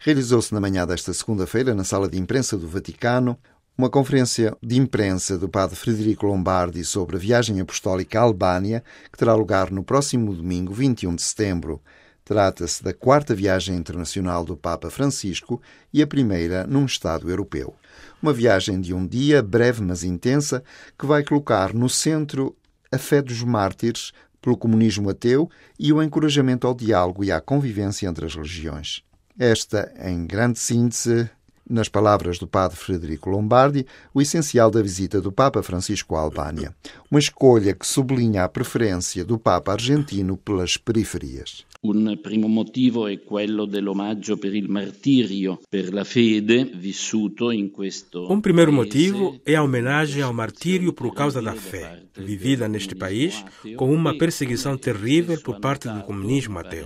Realizou-se na manhã desta segunda-feira, na Sala de Imprensa do Vaticano, uma conferência de imprensa do padre Frederico Lombardi sobre a viagem apostólica à Albânia, que terá lugar no próximo domingo, 21 de setembro. Trata-se da quarta viagem internacional do Papa Francisco e a primeira num Estado europeu. Uma viagem de um dia, breve mas intensa, que vai colocar no centro a fé dos mártires pelo comunismo ateu e o encorajamento ao diálogo e à convivência entre as religiões. Esta, em grande síntese, nas palavras do padre Frederico Lombardi, o essencial da visita do Papa Francisco à Albânia. Uma escolha que sublinha a preferência do Papa argentino pelas periferias. Un primo motivo è quello dell'omaggio per il martirio per la fede vissuto in questo. Um primeiro motivo é a homenagem ao martírio por causa da fé, vivida neste país com uma perseguição terrível por parte do comunismo ateu.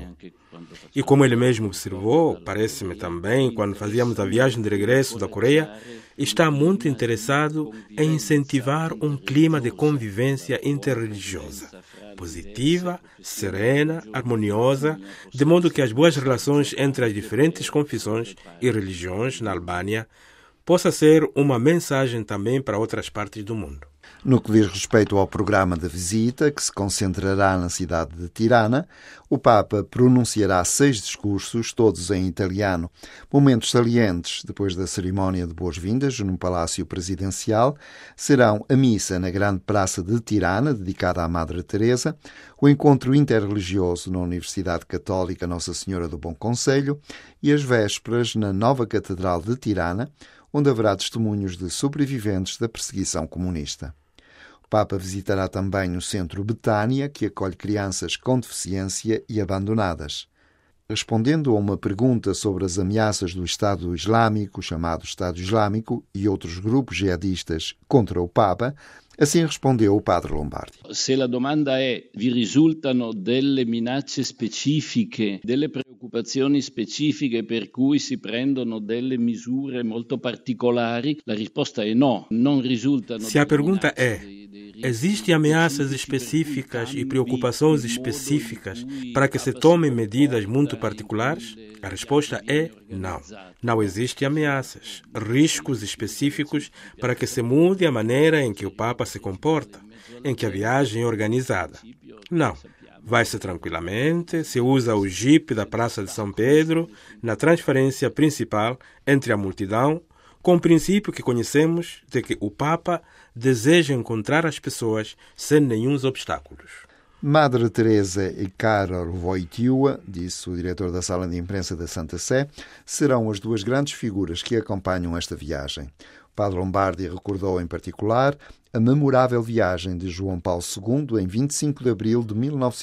E como ele mesmo observou, parece-me também, quando fazíamos a viagem de regresso da Coreia, está muito interessado em incentivar um clima de convivência interreligiosa, positiva, serena, harmoniosa, de modo que as boas relações entre as diferentes confissões e religiões na Albânia possa ser uma mensagem também para outras partes do mundo. No que diz respeito ao programa da visita, que se concentrará na cidade de Tirana, o Papa pronunciará 6 discursos, todos em italiano. Momentos salientes, depois da cerimónia de boas-vindas no Palácio Presidencial, serão a missa na grande praça de Tirana, dedicada à Madre Teresa, o encontro interreligioso na Universidade Católica Nossa Senhora do Bom Conselho e as vésperas na nova Catedral de Tirana, onde haverá testemunhos de sobreviventes da perseguição comunista. O Papa visitará também o Centro Betânia, que acolhe crianças com deficiência e abandonadas. Respondendo a uma pergunta sobre as ameaças do Estado Islâmico, chamado Estado Islâmico, e outros grupos jihadistas contra o Papa, assim respondeu o padre Lombardi. Se la domanda è: vi risultano delle minacce specifiche, delle preoccupazioni specifiche per cui si prendono delle misure molto particolari? La risposta è no, non risultano. Se a pergunta é: existem ameaças específicas e preocupações específicas para que se tomem medidas muito particulares? A resposta é não. Não existem ameaças, riscos específicos para que se mude a maneira em que o Papa se comporta, em que a viagem é organizada. Não. Vai-se tranquilamente, se usa o jipe da Praça de São Pedro, na transferência principal entre a multidão, com o princípio que conhecemos de que o Papa deseja encontrar as pessoas sem nenhum obstáculos. Madre Teresa e Karol Wojtyła, disse o diretor da Sala de Imprensa da Santa Sé, serão as duas grandes figuras que acompanham esta viagem. O padre Lombardi recordou em particular a memorável viagem de João Paulo II em 25 de abril de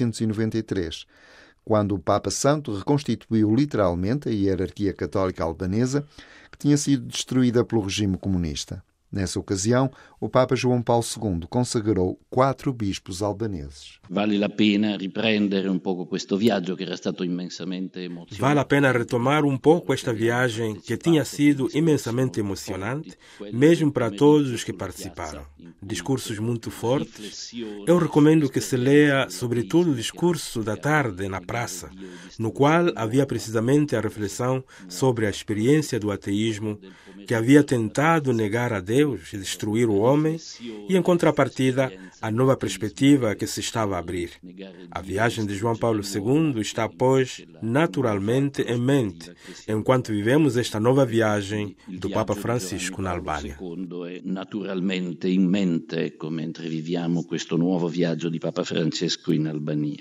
1993, quando o Papa Santo reconstituiu literalmente a hierarquia católica albanesa, que tinha sido destruída pelo regime comunista. Nessa ocasião, o Papa João Paulo II consagrou 4 bispos albaneses. Vale a pena riprendere un poco questo viaggio che era stato immensamente emozionante. Vale a pena retomar um pouco esta viagem que tinha sido imensamente emocionante, mesmo para todos os que participaram. Discursos muito fortes. Eu recomendo que se leia, sobretudo, o discurso da tarde na praça, no qual havia precisamente a reflexão sobre a experiência do ateísmo, que havia tentado negar a Deus e destruir o homem, e, em contrapartida, a nova perspectiva que se estava a abrir. A viagem de João Paulo II está, pois, naturalmente em mente, enquanto vivemos esta nova viagem do Papa Francisco na Albânia. Naturalmente in mente, mentre viviamo questo nuovo viaggio di Papa Francesco in Albania.